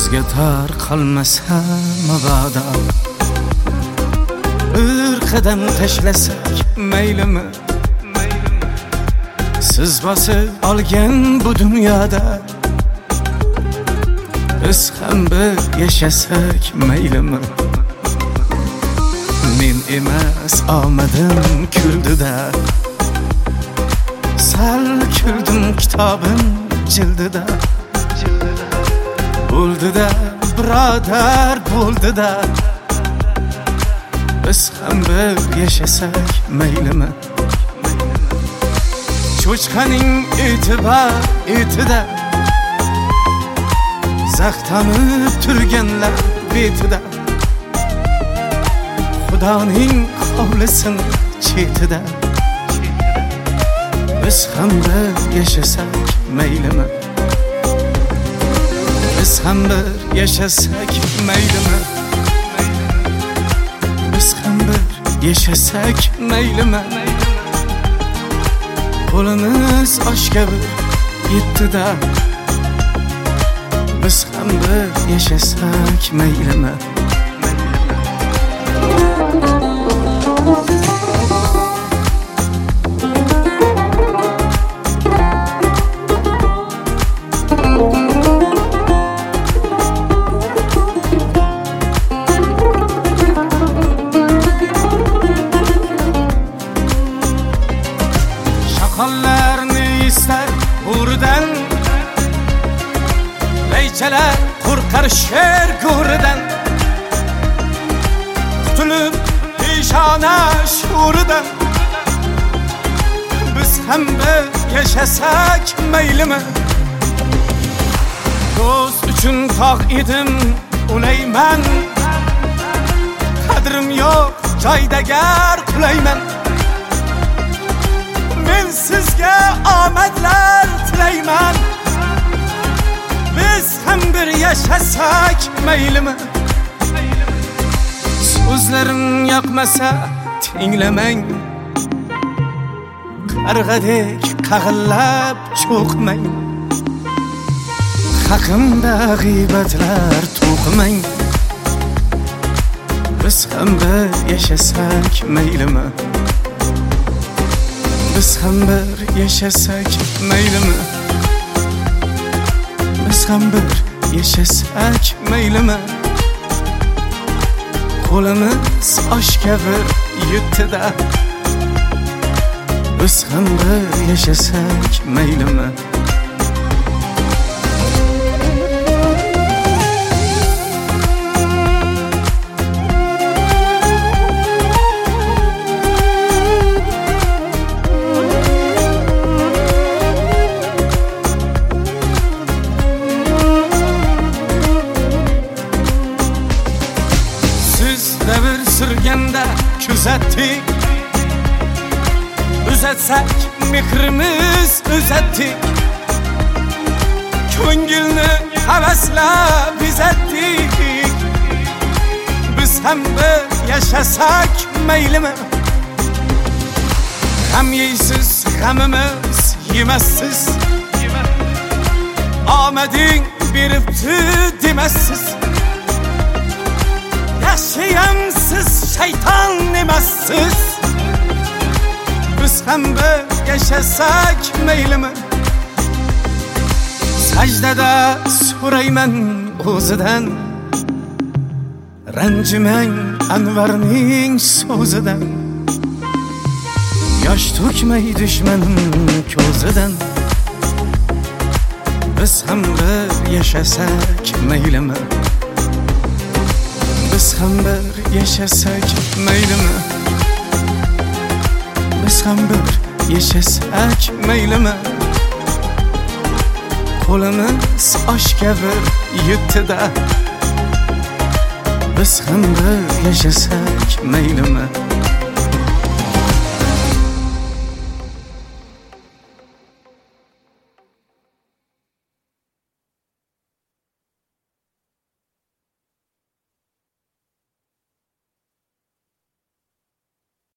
bizga tar qolmasa mabodo, bir qadam tashlasak maylimi? Siz bosib olgan bu dunyoda biz ham bir yashasak maylimi? Men emas omadim kuldida, sal kuldim kitobim jildida. Bo'ldi-da birodar, bo'ldi-da, biz ham bir yashasak maylimi? Cho'chqaning etida zaxtamib turganlar betida, Xudoning hovlisini chetida biz ham bir yashasak maylimi? Biz ham bir yashasak maylimi? Biz ham bir yashasak maylimi? Qo'limiz oshga bir yetdi-da, biz ham bir yashasak maylimi? Shoqollarni istar o'ridan, laychalar qo'rqar sher go'ridan. Qutulib peshona sho'ridan biz ham bir yashasak maylimi? Do'st uchun tog' edim o'layman, qadrim yo'q joyda gar qulayman. Men sizga omadlar tilayman, biz ham bir yashasak maylimi? So'zlarim yoqmasa tinglamang, qarg'adek qag'illab cho'qmang. Haqimda g'iybatlar to'qimang, biz ham bir yashasak maylimi? Biz ham bir yashasak maylimi? Biz ham bir yashasak maylimi? Qo'limiz oshga bir yetdi-da, biz ham bir yashasak maylimi? Davr surganda kuzatdik, uzatsak mehrimiz uzatdik. Ko'ngilni havaslab bezatdik, biz ham bir yashasak maylimi? G'am yeysiz, g'amimiz yemassiz, omading beribdi demassiz. Yaşayamsiz, shayton emassiz, biz ham bir yashasak maylimi? Sajdada so'rayman o'zidan, ranjimang Anvarning so'zidan. Yosh to'kmay dushmanim ko'zidan, biz ham bir yashasak maylimi? Biz ham bir yashasak maylimi? Biz ham bir yashasak maylimi? Qo'limiz oshga bir yetdi-da, biz ham bir yashasak maylimi?